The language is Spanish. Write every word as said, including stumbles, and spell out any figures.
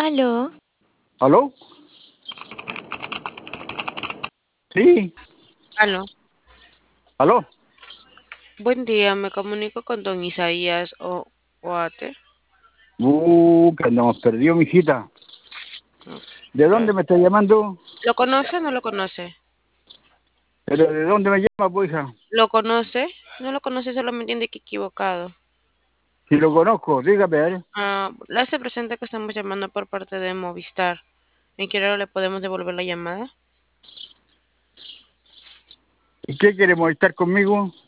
Aló, ¿Aló? Sí, aló. ¿aló? Buen día, me comunico con don Isaías o Oate. Uh, que nos perdió mi hijita. ¿De dónde Claro. me está llamando? ¿Lo conoce o no lo conoce? ¿Pero de dónde me llama, pues, hija? ¿Lo conoce? No lo conoce, solo me entiende que equivocado. Si lo conozco, dígame, a ver. Ah, le hace presente que estamos llamando por parte de Movistar. ¿Y quiero le podemos devolver la llamada? ¿Y qué queremos estar conmigo?